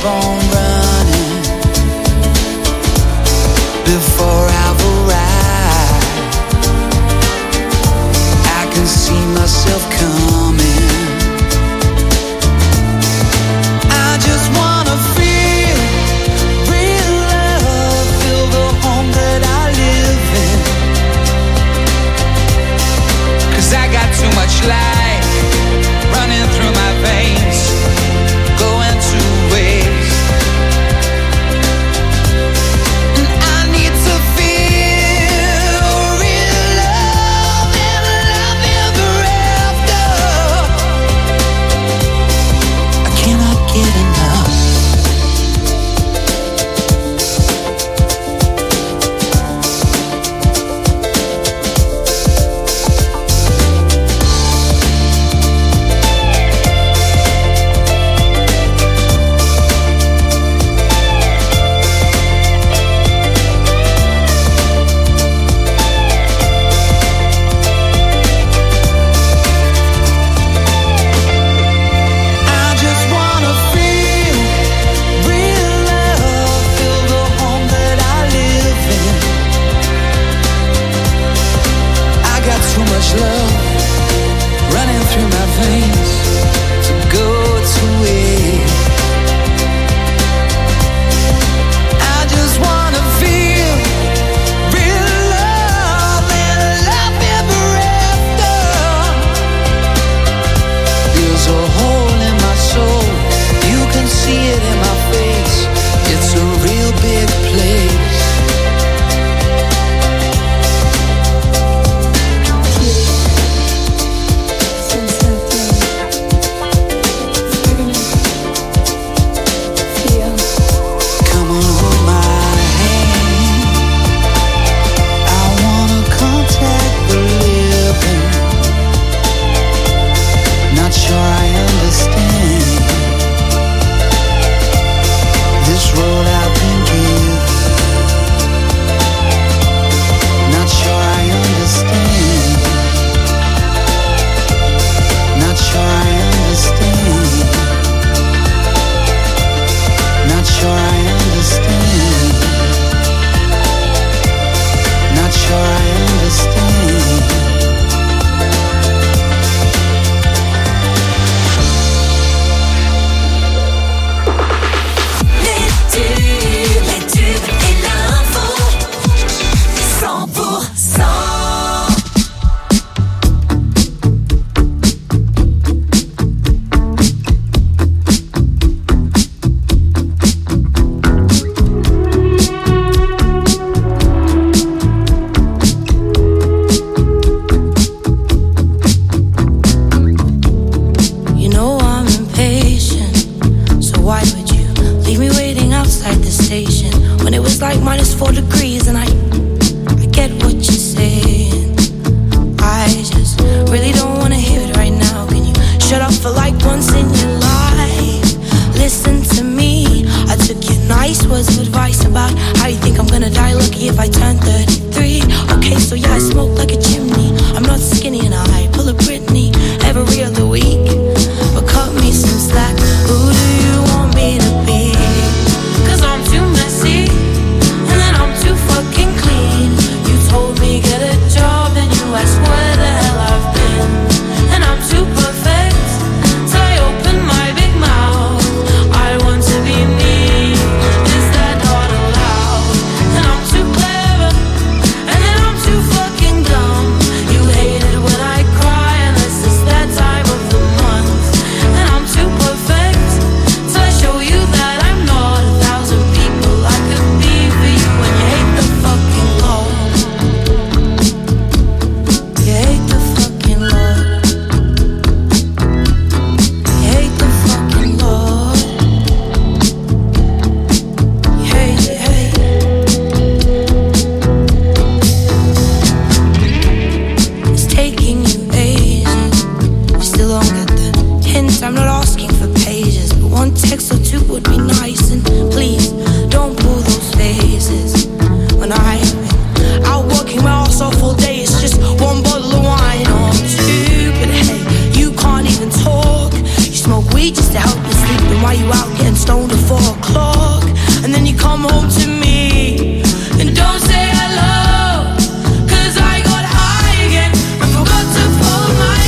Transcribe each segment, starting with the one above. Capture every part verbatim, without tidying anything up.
on running before I've arrived. I can see myself coming. I just wanna feel real love, feel the home that I live in. 'Cause I got too much life running through my veins, going to waste. And I need to feel real love and love ever after. I cannot get enough. why you out getting stoned at four o'clock? And then you come home to me and don't say hello, 'cause I got high again and forgot to fold my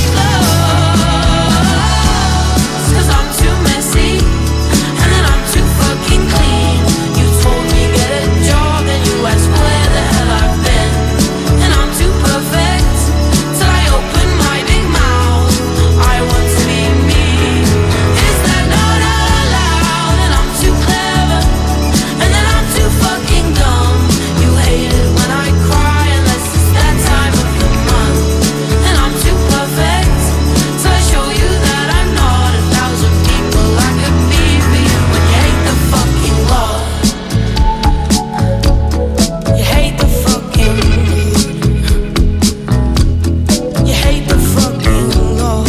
clothes. 'Cause I'm too messy and then I'm too fucking clean. You told me get a job and you asked where the hell I've been. And I'm too perfect till I open my big mouth. I want to be me. Is that not allowed? And I'm too clever and then I'm too fucking dumb. You hate it when I cry unless it's that time of the month. And I'm too perfect till I show you that I'm not a thousand people I could be for you. When you hate the fucking law, you hate the fucking, you hate the fucking law.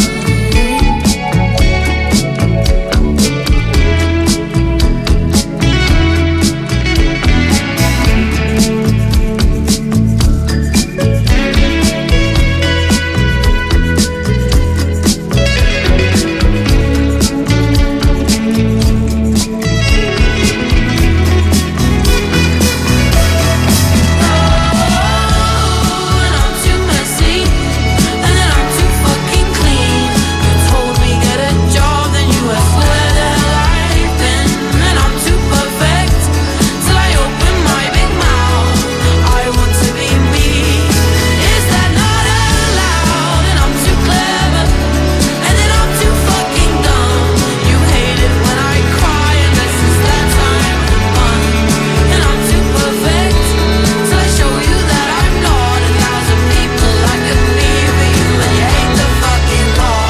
And I'm too messy and then I'm too fucking clean. You told me get a job, then you asked where the hell I've been. And I'm too perfect till I open my big mouth. I want to be me. Is that not allowed? And I'm too clever and then I'm too fucking dumb. You hate it when I cry unless it's that time of the month. And I'm too perfect till I show you that I'm not a thousand people I could be for you. And you hate the fucking law.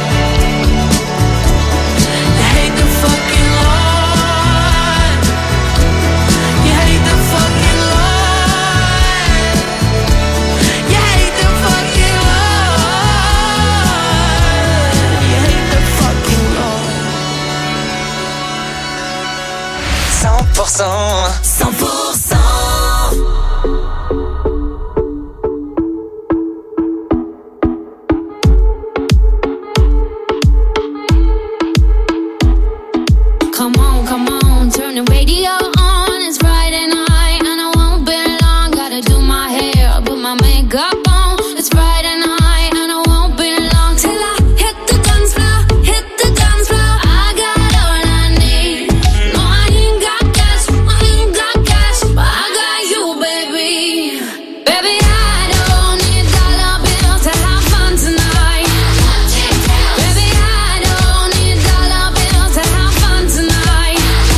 You hate the fucking law. You hate the fucking law. You hate the fucking law. You hate the fucking law. cent pour cent. cent pour cent. Come on, come on, turn the radio on. It's Friday night and I won't be long. Gotta do my hair, put my makeup on. It's Friday night and I won't be long till I hit the dance floor, hit the dance floor. I got all I need. No, I ain't got cash, I ain't got cash, but I got you, baby. Baby, I don't need dollar bills to have fun tonight. Baby, I don't need dollar bills to have fun tonight.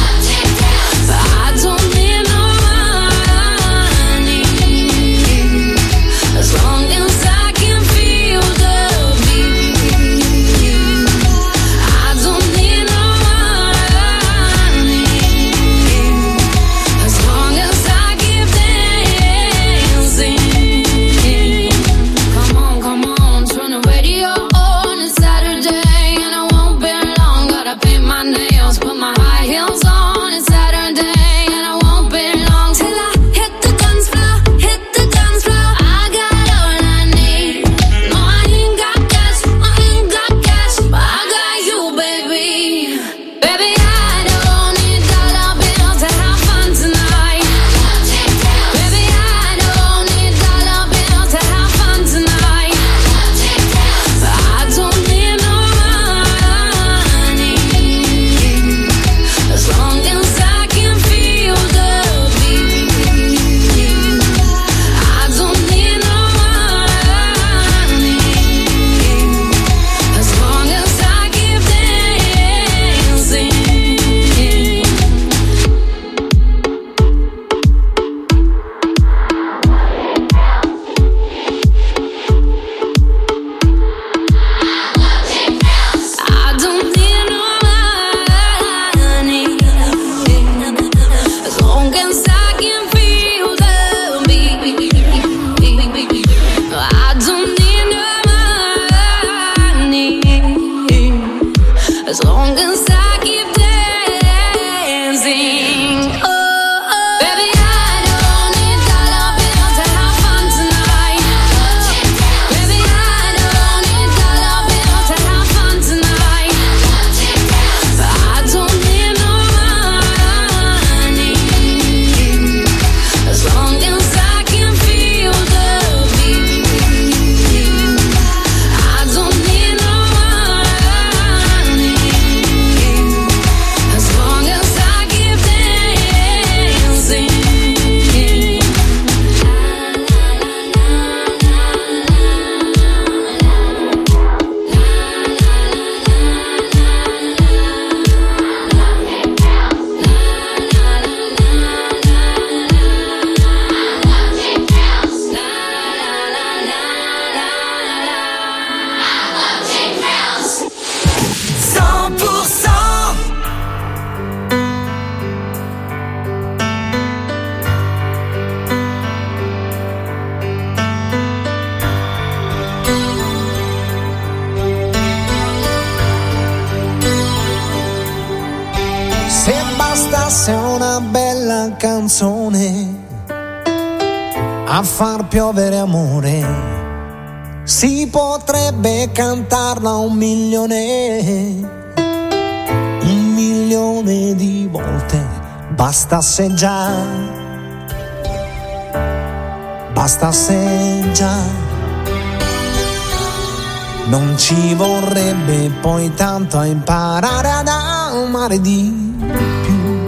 Se bastasse una bella canzone a far piovere amore, si potrebbe cantarla un milione, un milione di volte. Bastasse già, bastasse già. Non ci vorrebbe poi tanto a imparare ad amare di più.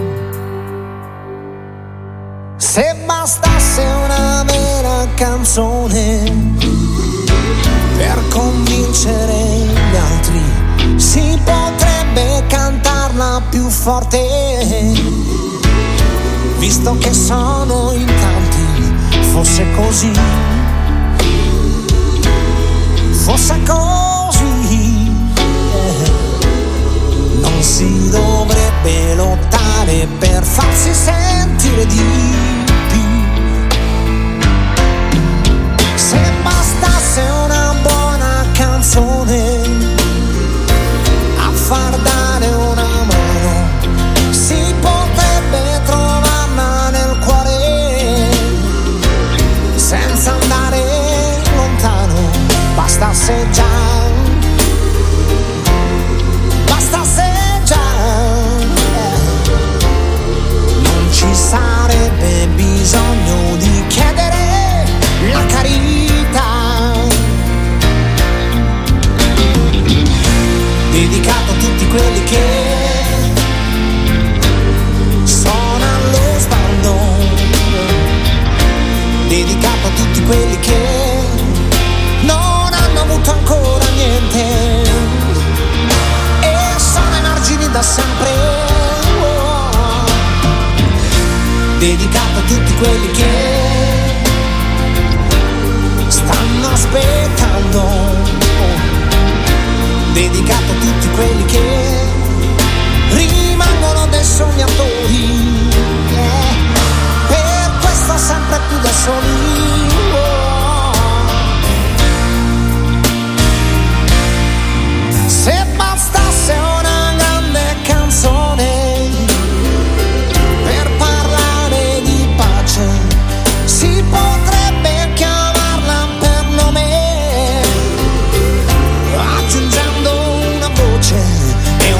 Se bastasse una vera canzone per convincere gli altri, si potrebbe cantarla più forte, visto che sono in tanti. Fosse così, fosse così, eh. Non si dovrebbe lottare per farsi sentire di più. Se bastasse una buona canzone a far dare una mano, si potrebbe trovarla nel cuore senza andare lontano. Bastasse già, bastasse già, non ci sarebbe bisogno di chiedere la carità. Dedicato a tutti quelli che sono allo sbando, dedicato a tutti quelli che non hanno avuto ancora niente e sono emargini da sempre. Oh. Dedicato a tutti quelli che stanno aspettando. Oh. Dedicato a tutti quelli che rimangono dei sognatori, yeah. Per questo sempre più da soli. Oh. Se bastasse una grande canzone per parlare di pace, si potrebbe chiamarla per nome, aggiungendo una voce e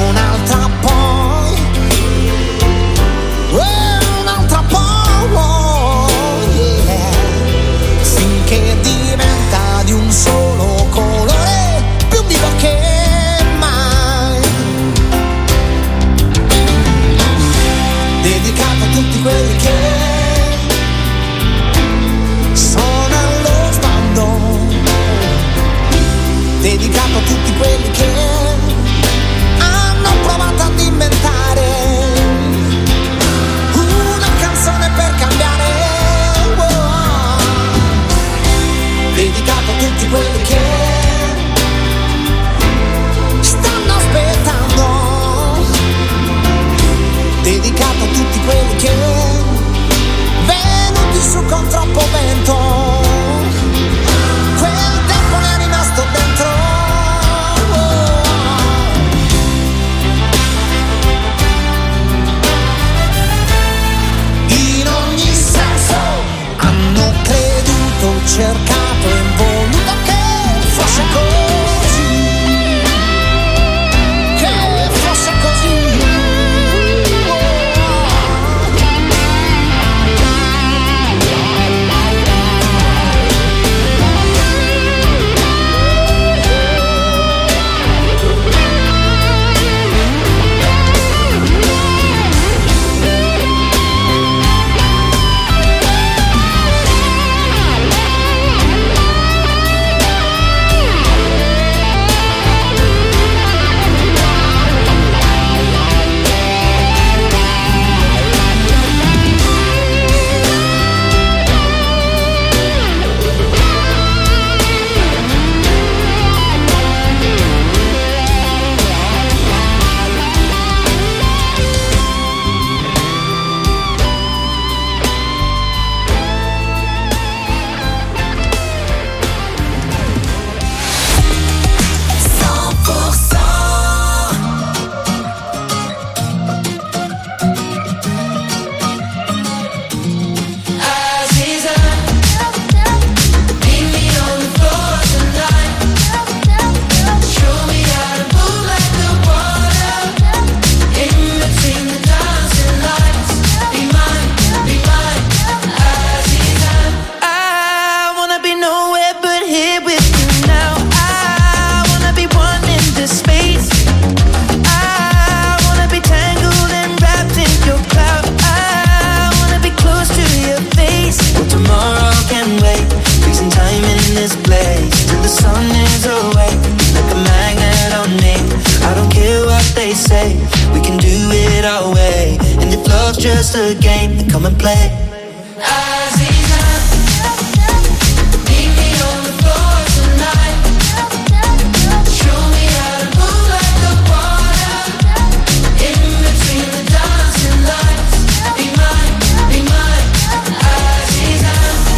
just a game, then come and play. Aziza, meet me on the floor tonight. Show me how to move like the water. In between the dancing lights. Be mine, be mine, Aziza.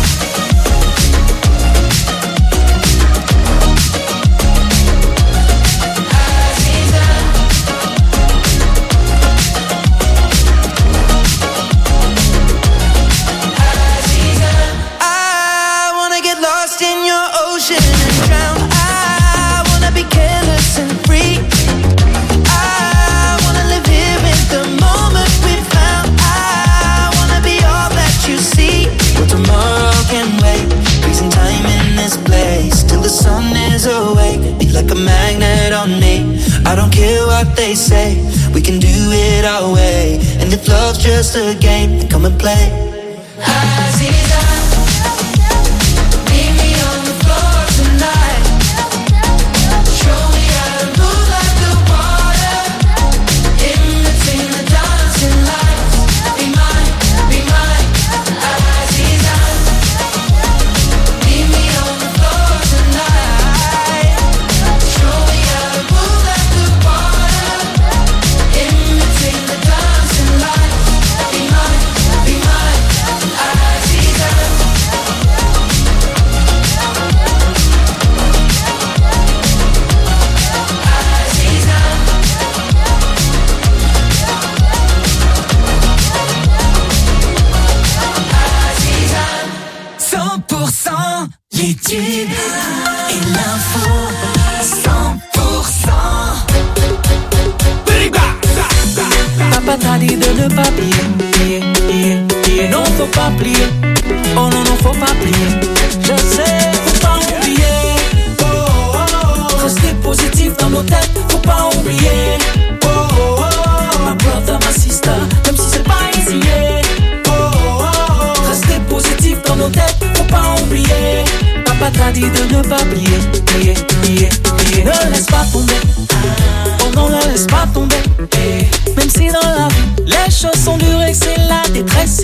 Aziza. I don't care what they say, we can do it our way. And if love's just a game, then come and play. Aziza, meet me on the floor tonight. Show me how to move like the water. In between the dancing lights. Be mine, be mine, Aziza. Meet me on the floor tonight. Show me how to move like the water. In between the dancing lights. Be mine, be mine, Aziza. cent pour cent les tubes et l'info. cent pour cent. Papa t'a dit de ne pas plier, plier, plier, plier. Non, faut pas plier. Oh non, non, faut pas plier. Je sais, faut pas oublier. Oh, oh, oh. Rester positif dans nos têtes, faut pas oublier. Oh, oh, oh. My brother, my sister, même si c'est pas easy. Oh, oh, oh. Rester positif dans nos têtes, faut pas oublier. Papa t'a dit de ne pas plier, plier, plier, plier. Ne laisse pas tomber. Oh non, ne laisse pas tomber. Même si dans la vie, les choses sont dures et c'est la détresse.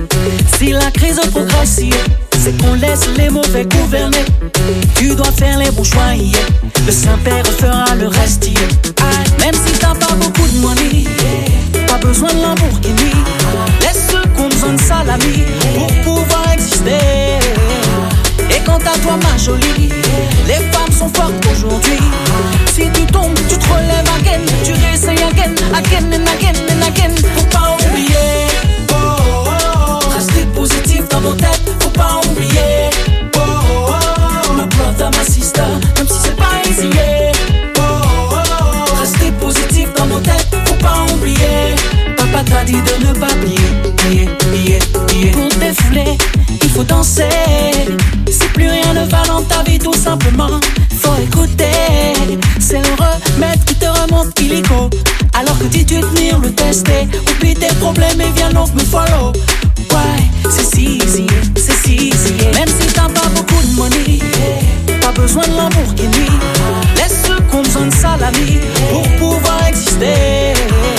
Si la crise progresse, c'est qu'on laisse les mauvais gouverner. Tu dois faire les bons choix, yeah. Le Saint-Père fera le reste, yeah. Même si t'as pas beaucoup de money, pas besoin de Lamborghini. Laisse ceux qui ont besoin de salami pour pouvoir exister. Et quant à toi ma jolie, les femmes sont fortes aujourd'hui. Si tu tombes, tu te relèves again. Tu réessayes again, again and again and again. Faut pas oublier. Oh, oh, oh. Rester positif dans nos têtes, faut pas oublier. Oh, oh, oh. My brother, my sister, même si c'est pas easy. Oh, oh, oh. Rester positif dans nos têtes, faut pas oublier. Papa t'a dit de ne pas plier, plier, plier, plier. Pour défouler, il faut danser. Si plus rien ne va dans ta vie, tout simplement, faut écouter. C'est le remède qui te remonte illico. Alors que dis-tu tenir le tester. Oublie tes problèmes et viens donc me follow. Ouais, c'est si easy, c'est si easy. Même si t'as pas beaucoup de money, pas besoin de Lamborghini. Laisse ceux qui ont besoin de salami pour pouvoir exister.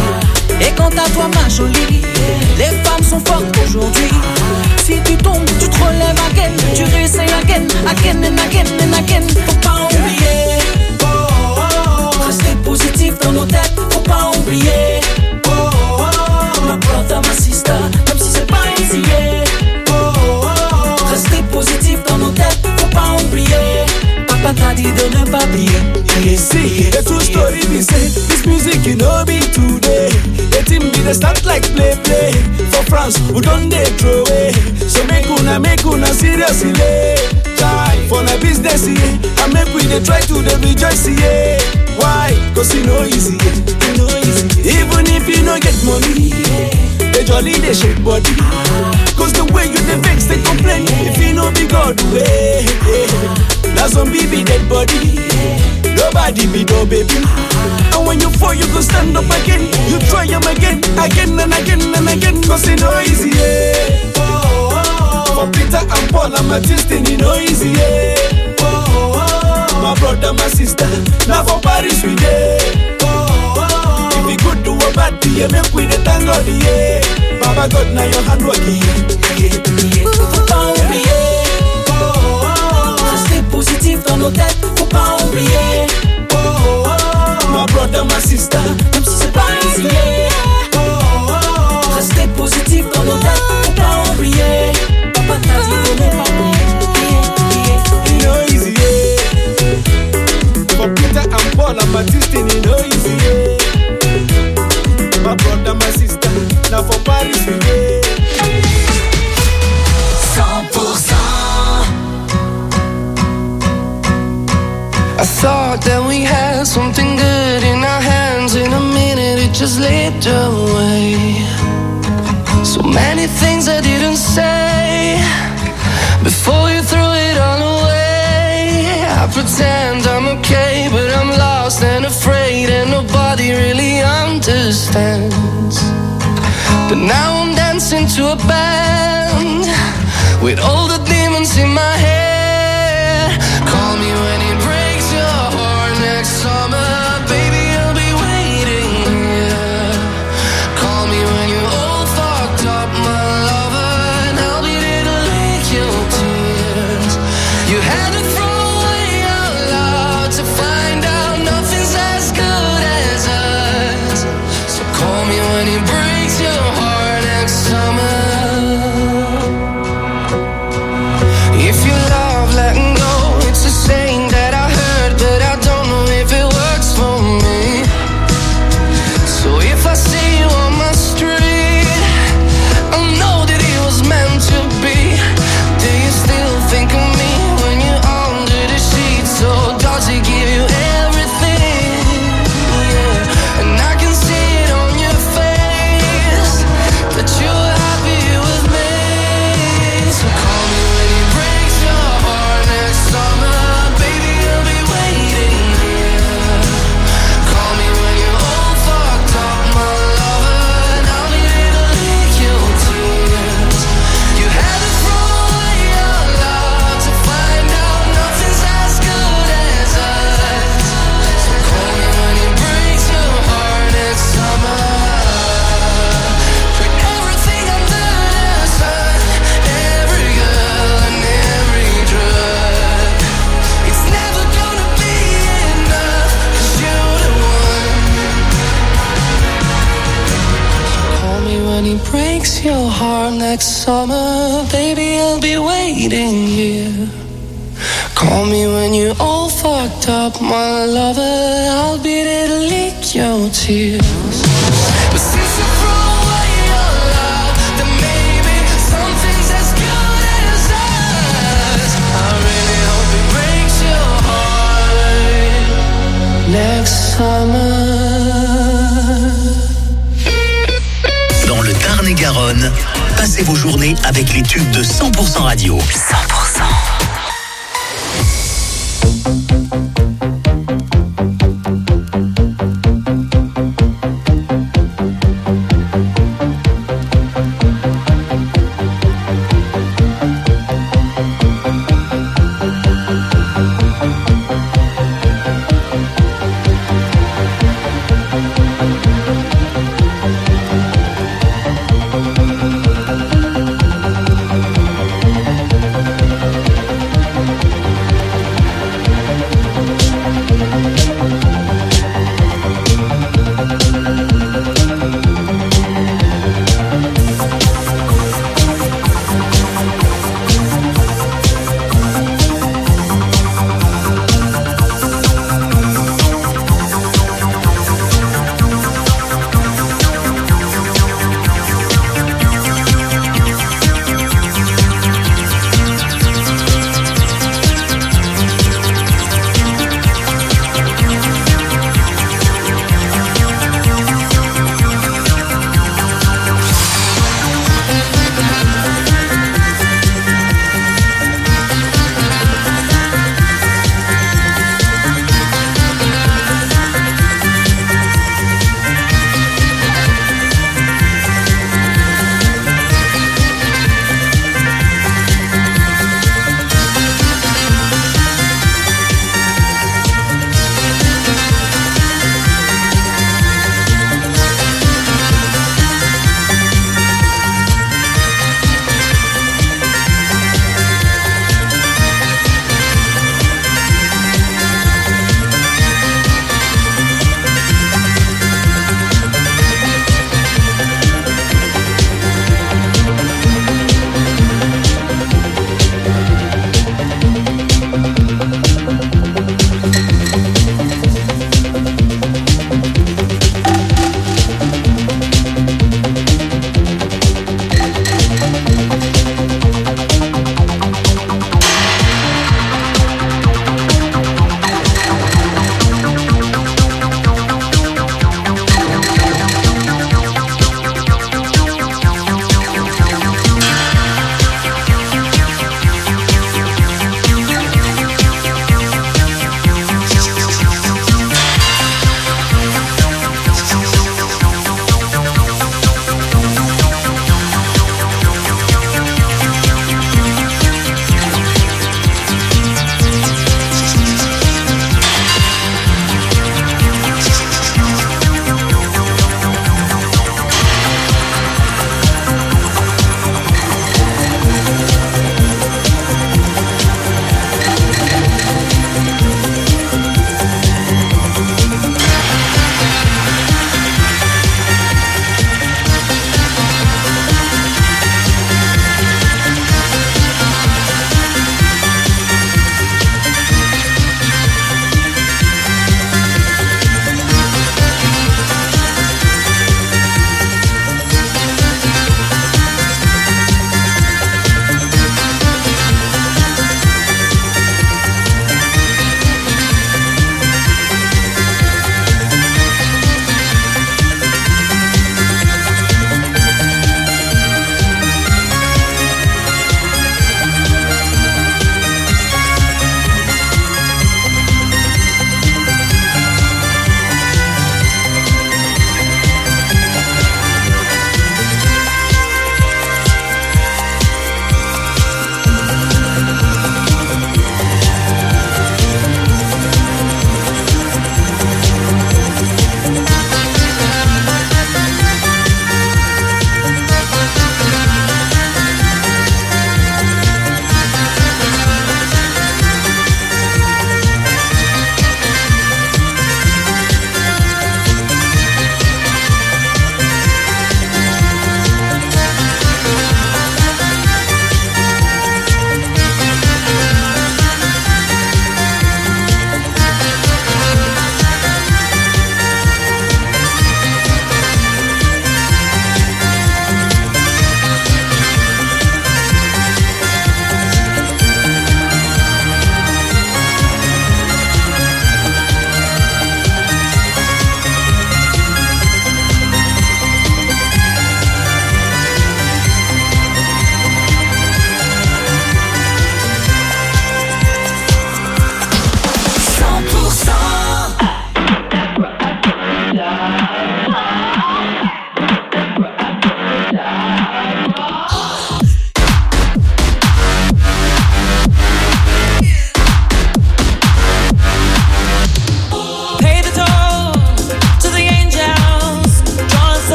Et quant à toi ma jolie, les femmes sont fortes aujourd'hui. Si tu tombes, tu te relèves again. Tu réessayes again, again and again and again. Faut pas oublier. Oh, oh, oh. Rester positif dans nos têtes, faut pas oublier. Oh, oh, oh. My brother, my sister, même si c'est pas easy. Oh, oh, oh. Rester positif dans nos têtes, faut pas oublier. Papa t'a dit de ne pas plier. You see, the true story be say, this music you know be today. The team be the start like play play. For France, who don't they throw away. So make una, make una seriously. Try for the business, yeah. And make we they try to the rejoice, yeah. Why? Cause you know easy, yeah. You know easy. Even if you don't get money, yeah. They jolly, they shake body. Cause the way you they vex, they complain. If you know be God way, yeah. Now some baby dead body, yeah. Nobody be no baby. And when you fall, you go stand up again. You try them again, again and again and again. Cause it no easy, yeah. Oh, oh, oh. For Peter and Paul and Matthew, you know easy, yeah. Oh, oh, oh. My brother, my sister, now for Paris we there. Oh, oh, oh. If we good do a bad thing, make we the thank God, yeah. My Baba God, now your hand working. Faut pas oublier, oh, oh, oh. Rester positif dans nos têtes, faut pas oublier, oh, oh, oh. My brother, my sister, même si c'est pas easy, yeah. Oh, oh, oh. Rester positif dans nos têtes, faut pas oublier. Papa t'a dit de ne pas oublier. you know easy, yeah. For Peter and Paul and Baptiste, you know easy, yeah. My brother, my sister, now for Paris, we yeah. cent pour cent. I thought that we had something good in our hands. In a minute it just slipped away. So many things I didn't say before you threw it all away. I pretend I'm okay, but I'm lost and afraid, and nobody really understands. But now I'm dancing to a band with all the demons in my head. Call me when it breaks your heart next summer, baby, I'll be waiting here. Call me when you're all fucked up, my lover, and I'll be there to lick your tears. You had to throw away our love to find out nothing's as good as us. So call me when it breaks your heart next summer. If you love letting go, it's a saying that I heard, but I don't know if it works for me. So if I see you on my street, I'll know that it was meant to be. Do you still think of me when you're under the sheets? Or does it give you everything? Yeah, and I can see it on your face that you're happy with me. So call me when it breaks your heart next summer, baby, I'll be waiting here. Call me when you're all fucked up, my lover, and I'll be there to lick your tears. You had to throw away your love to find out nothing's as good as us. So call me when it breaks your heart next summer. Put everything under the sun, every girl and every drug. It's never gonna be enough, 'cause you're the one. Call me when it breaks your heart next summer, baby, I'll be waiting here. Call me when you're all fucked up, my lover, I'll be there to lick your tears. But since you threw away your love, then maybe something's as good as us. I really hope it breaks your heart next summer. Dans le Tarn-et-Garonne, passez vos journées avec les tubes de cent pour cent radio. cent pour cent.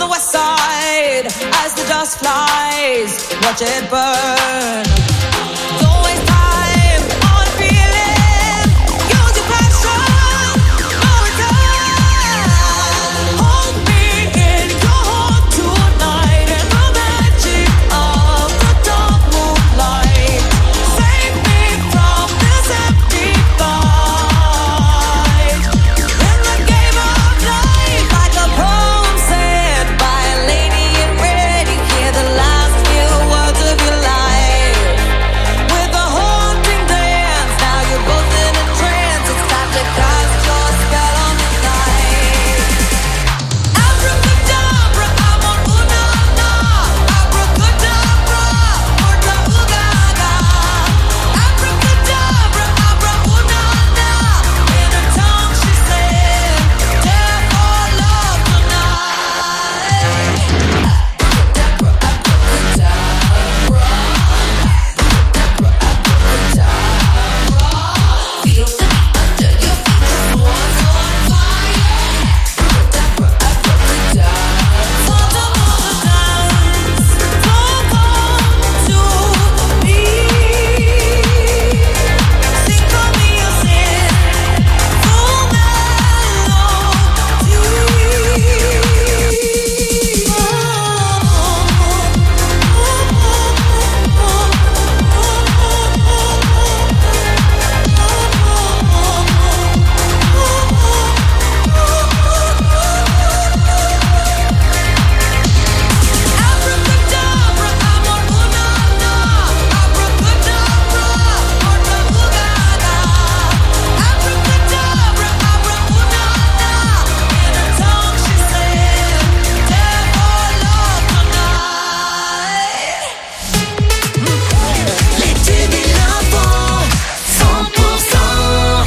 the west side as the dust flies. Watch it burn. Don't waste time on a feeling. Use your passion. No return. Hold me in your heart tonight in the magic of the dark moonlight. Save me from this empty fight. In the game of life, like a poem said by a lady in red, you hear the last few words of your life. With a haunting dance, now you're both in a trance. It's time to cast your spell on the night. Abracadabra, I'm on ooh-na-na. Abracadabra, ooh-da-ooh-ga-ga. Abracadabra, abra ooh-na-na. In her tongue she said, "Death or love tonight." Abracadabra, abracadabra. Abracadabra, feel the beat under your feet. The floor's on fire. Abracadabra, abracadabra. Time to move the dance. Don't come to me. Sing for me your sin. Full melody. Abracadabra, I'm on ooh-na-na. Abracadabra, ooh-da-ooh-ga-ga. Abracadabra, abra ooh-na-na. In her tongue she said, "Death or love tonight." Les tubes et l'info, cent pour cent.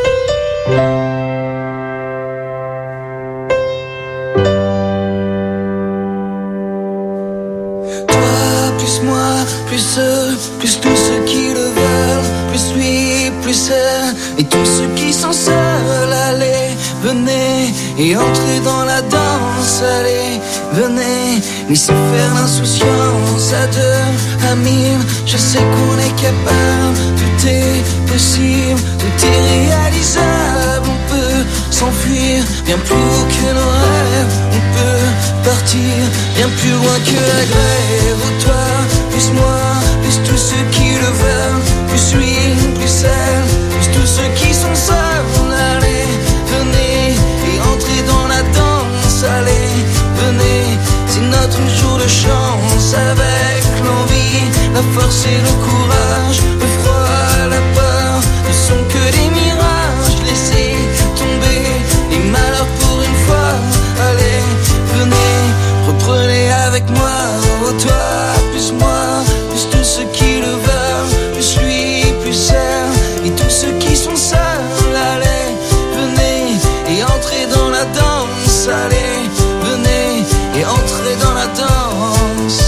Toi, plus moi, plus eux, plus tous ceux qui le veulent, plus lui, plus elle, et tous ceux qui sont seuls, allez, venez, et entrez dans la danse, allez, venez, laissez faire l'insouciance à deux, à mille, je sais qu'on est capable, tout est possible, tout est réalisable, on peut s'enfuir, bien plus haut que nos rêves, on peut partir, bien plus loin que la grève, oh, toi, plus moi, plus tous ceux qui le veulent, plus lui, plus elle, plus tous ceux qui sont seuls, allez, venez, et entrez dans la danse, allez, venez, c'est notre jour de chance, avec l'envie, la force et le courage, le froid, la peur, ne sont que des mirages, laissez tomber les malheurs pour une fois, allez, venez, reprenez avec moi, oh, toi, plus moi, plus tous ceux qui le veulent, plus lui, plus elle, et tous ceux qui sont seuls, allez, venez, et entrez dans la danse, allez, venez, et entrez dans la danse.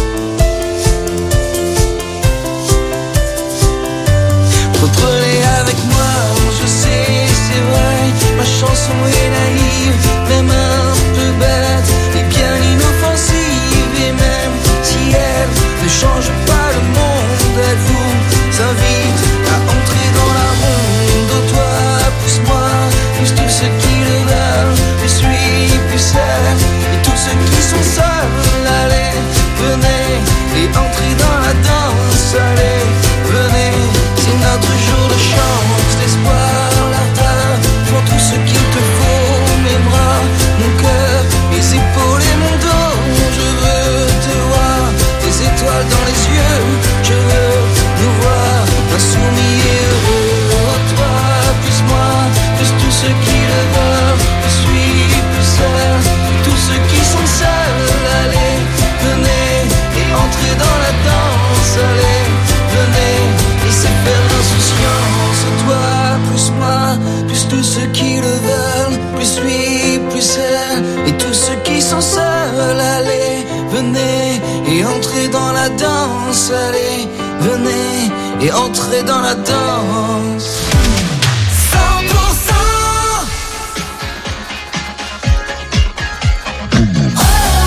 Reprenez avec moi, je sais, c'est vrai, ma chanson est naïve, même un peu bête, et bien inoffensive, et même si elle ne change pas le monde, elle vous invite à entrer dans la ronde, oh, toi, plus moi, plus tous ceux qui le veulent, plus lui, plus elle, et tous ceux qui sont seuls, allez, venez, et entrez dans la danse, allez, venez, c'est notre jour de chance, l'espoir, l'ardeur, font tout ce qu'il te faut, mes bras, mon cœur, mes épaules et mon dos, je veux te voir, des étoiles dans les yeux, je veux nous voir, insoumis et heureux, oh, toi, plus moi, plus tous ceux qui le veulent, plus lui, plus elle, tous ceux qui sont seuls, allez, venez, et entrez dans la danse, allez, venez, laissez faire l'insouciance, toi, plus moi, plus tous ceux qui le veulent, plus lui, plus elle, et tous ceux qui sont seuls, allez, venez, et entrez dans la danse, allez, venez, et entrez dans la danse. cent pour cent.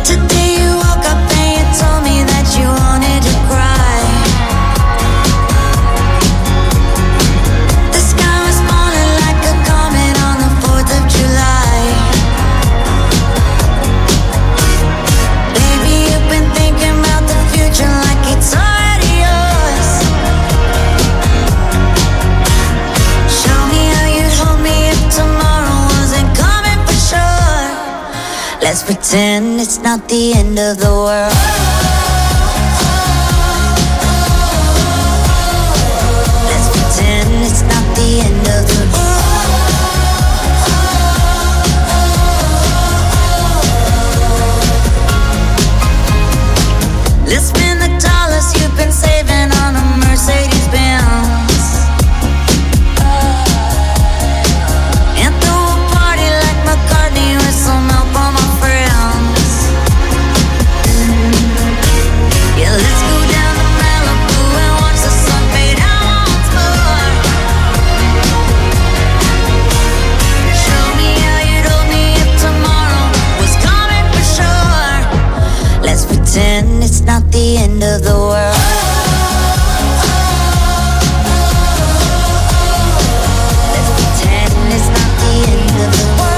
Today you woke up and you told me that you wanted to cry. The sky was falling like a comet on the fourth of July. Baby, you've been thinking about the future like it's already yours. Show me how you'd hold me if tomorrow wasn't coming for sure. Let's pretend it's not the end of the world. Let's pretend it's not the end of the world. Let's spend the dollars you've been saving on a Mercedes Benz and throw a party like McCartney with some help from my friends. Yeah, let's go down to Malibu and watch the sun fade out once more. Show me how you'd hold me if tomorrow was coming for sure. Let's pretend it's not the end of the world. Let's pretend it's not the end of the world.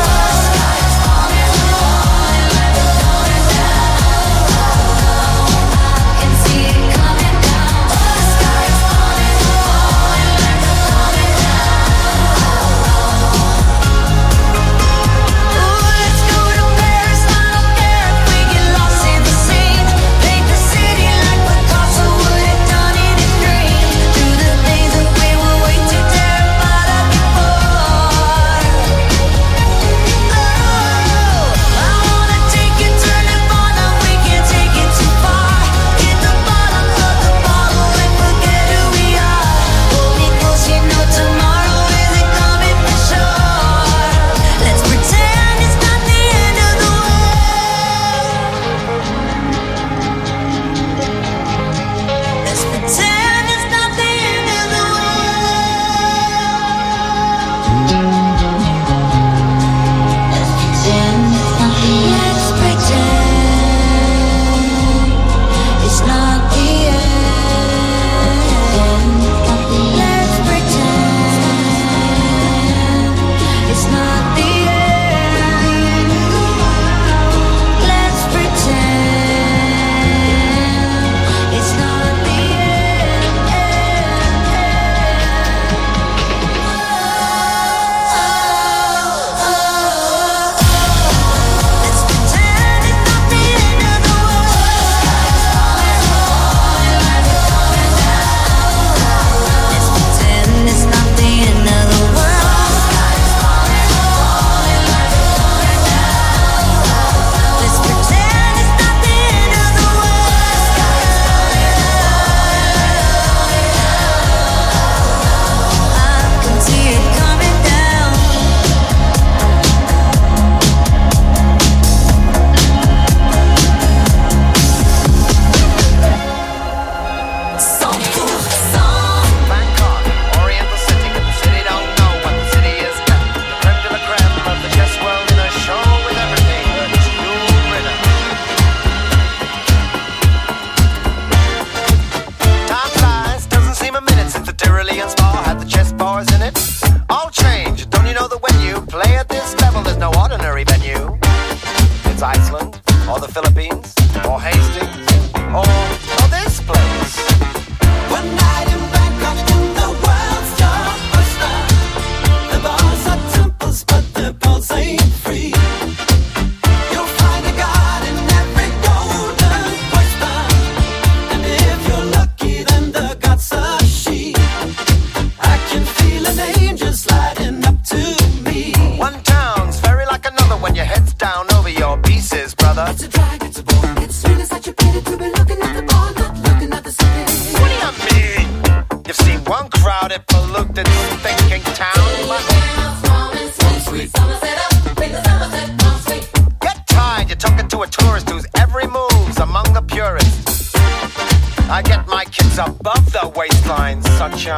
I get my kids above the waistline, sunshine.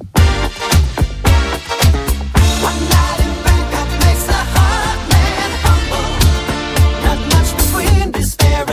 One night in Bangkok makes the heart man humble. Not much between despair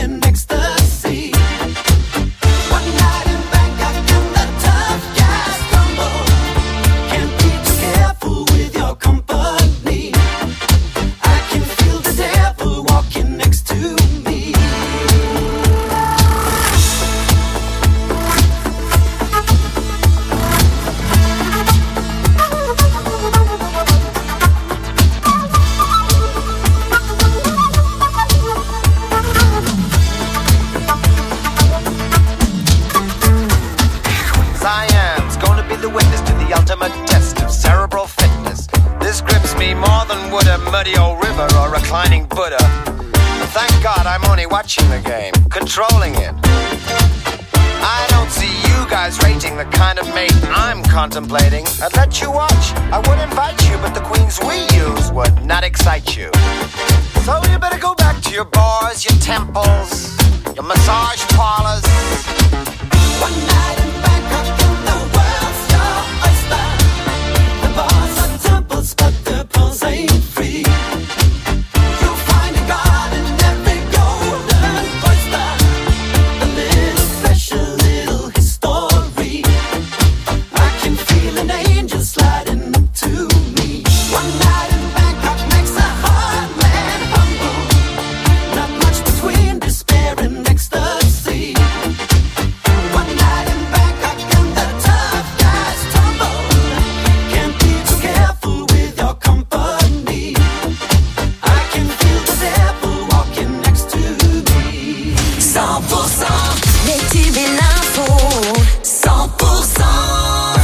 money watching the game, controlling it. I don't see you guys rating the kind of mate I'm contemplating. I'd let you watch, I would invite you, but the queens we use would not excite you. So you better go back to your bars, your temples, your massage parlors. One night in Bangkok and the world's your oyster. The bars are temples, but the pearls ain't free. You'll find a god in every golden oyster. A little flesh, a little history. I can feel an angel sliding to me. One night in Bangkok makes a hard man humble. Not much between despair and ecstasy. One night in Bangkok and the tough guys tumble. Can't be too careful with your company. I can feel the devil walking next to me. cent pour cent, les tubes et l'info. cent pour cent.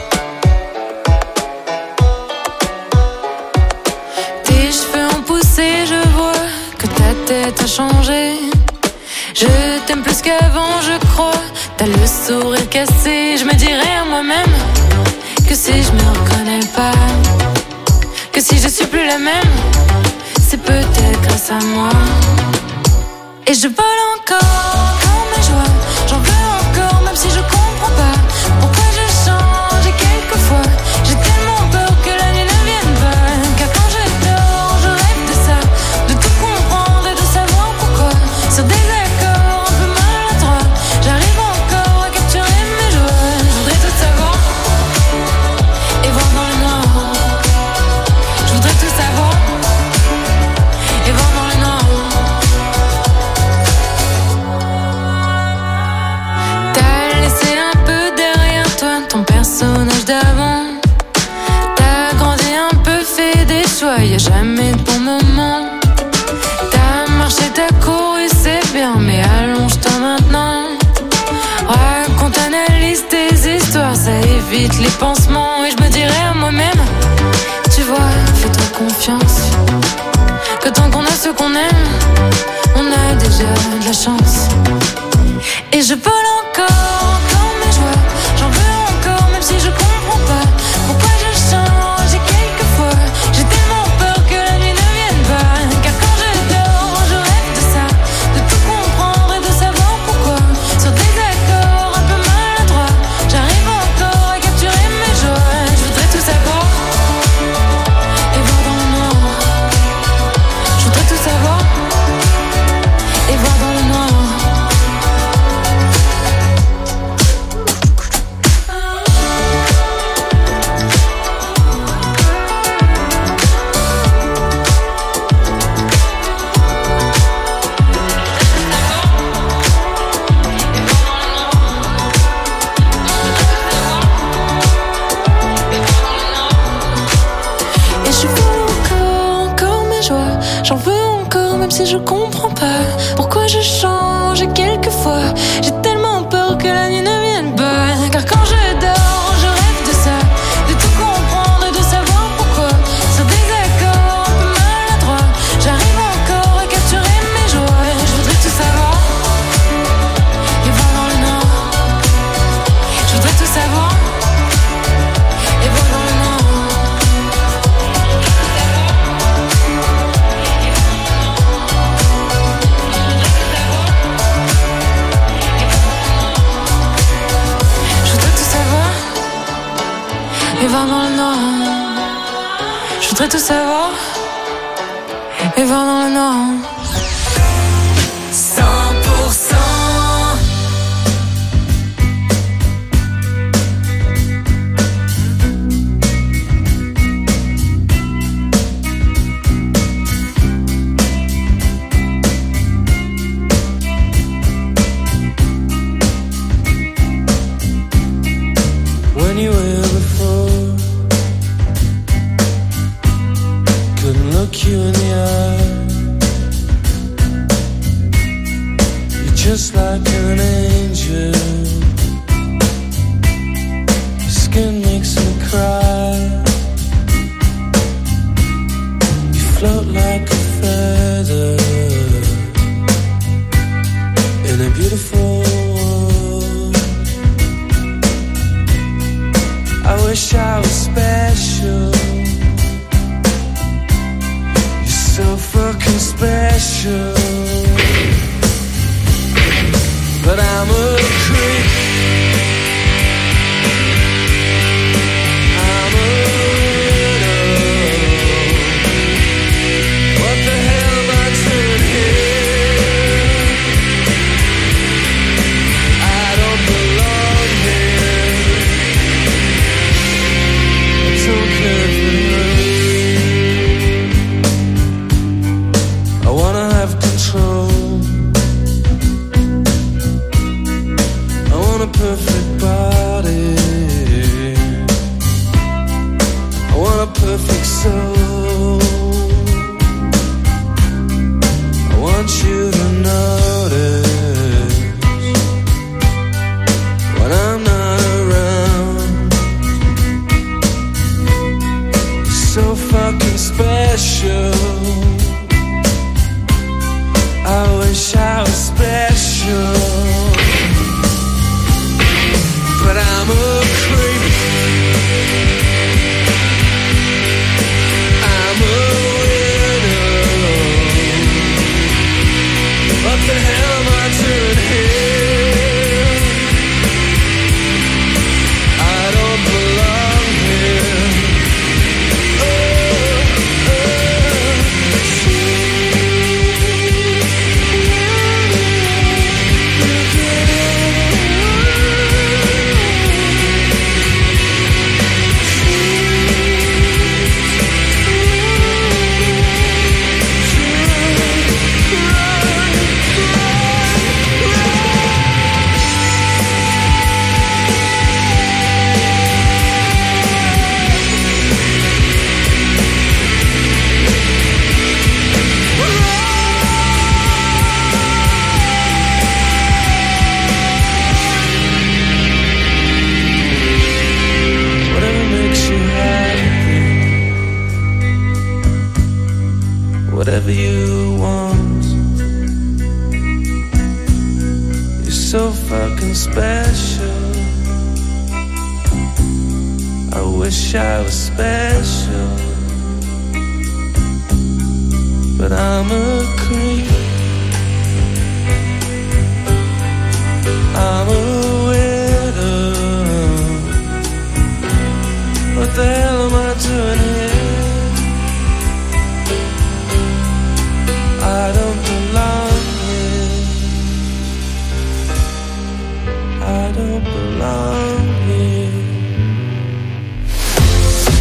Tes cheveux ont poussé, je vois que ta tête a changé. Je t'aime plus qu'avant, je crois. T'as le sourire cassé. Je me dirais à moi-même que si je me reconnais pas, que si je suis plus la même, c'est peut-être grâce à moi. Et je vole encore comme mes joies. J'en veux encore, même si je comprends pas pourquoi je change. Et quelquefois, j'ai tellement peur que la nuit ne vienne pas. Car quand je dors, je rêve de ça, de tout comprendre et de savoir pourquoi. Sur des accords un peu maladroits, j'arrive encore à capturer mes joies. Je voudrais tout savoir et voir dans le noir. Je voudrais tout savoir et voir dans le noir. T'as laissé un peu derrière toi ton personnage d'avant. T'as grandi un peu, fait des choix, y'a jamais de bon moment. T'as marché, t'as couru, c'est bien, mais allonge-toi maintenant. Raconte, analyse tes histoires, ça évite les pansements. Et je me dirais à moi-même, tu vois, fais-toi confiance, que tant qu'on a ce qu'on aime, on a déjà de la chance. Et je vole encore comme mes joies. J'en veux encore, même si je comprends pas pourquoi je change. Et quelquefois, j'ai tellement peur que la nuit ne vienne pas. Car quand je dors, je rêve de ça, de tout comprendre et de savoir pourquoi. Sur des accords un peu maladroits, j'arrive encore à capturer mes joies. Je voudrais tout savoir et voir dans le noir. Je voudrais tout savoir et voir dans le noir. Et je veux encore, encore mes joies. J'en veux encore, même si je comprends pas pourquoi je change. Et quelquefois, j'ai tellement peur que la nuit ne vienne pas. Car quand je dors, je rêve de ça, de tout comprendre et de savoir pourquoi. Sur des accords un peu maladroits, j'arrive encore à capturer mes joies. Je voudrais tout savoir et voir dans le noir. Je voudrais tout savoir et voir dans le noir. Je voudrais tout savoir et voir dans le noir. Je voudrais tout savoir et voir dans le noir. cent pour cent. When you were before, couldn't look you in the eye. You're just like an angel. Your skin makes me cry. You float like a feather in a beautiful world. I wish I was special. You're so fucking special. But I'm a creep. I'm a widow. What the hell am I doing here? I don't belong here. I don't care for you. I wanna have control. I want a perfect body. I want a perfect soul. I want you to notice when I'm not around. You're so fucking special. I wish I was special. But I'm a creep. I'm a widow. What the hell am I doing here? I don't belong here. Oh, oh. Whatever makes you happy, whatever you want. You're so fucking special. I wish I was special. But I'm a creep. I'm a widow. What the hell am I doing here? I don't belong here. I don't belong here.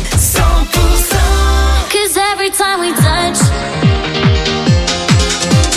Cause every time we touch,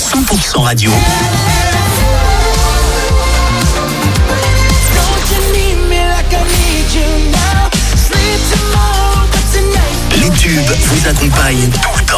cent pour cent radio. Les tubes vous accompagnent tout le temps.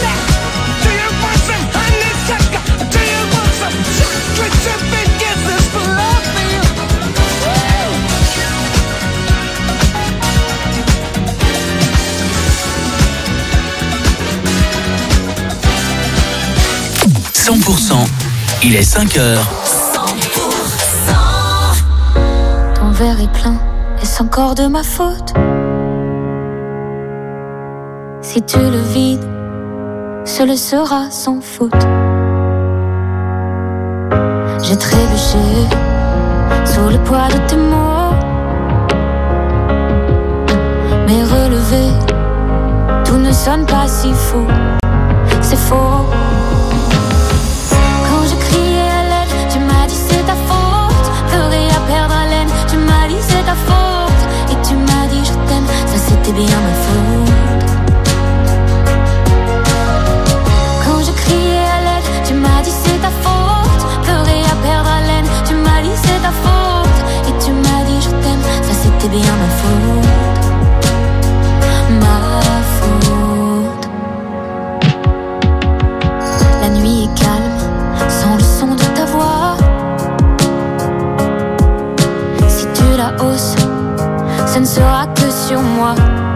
This cent pour cent, il est cinq heures. Ton verre est plein, est-ce encore de ma faute? Si tu le vides, ce le sera sans faute. J'ai trébuché sous le poids de tes mots, mais relevé, tout ne sonne pas si faux. C'est faux. Quand je criais à l'aide, tu m'as dit c'est ta faute. Pleurer à perdre haleine, tu m'as dit c'est ta faute. Et tu m'as dit je t'aime, ça c'était bien ma faute. Quand je criais à l'aide, tu m'as dit c'est ta faute. Pleurer à perdre haleine, tu m'as dit c'est ta faute. Et tu m'as dit je t'aime, ça c'était bien ma faute. Ma faute. La nuit est calme, sans le son de ta voix. Si tu la hausses, ce ne sera que sur moi.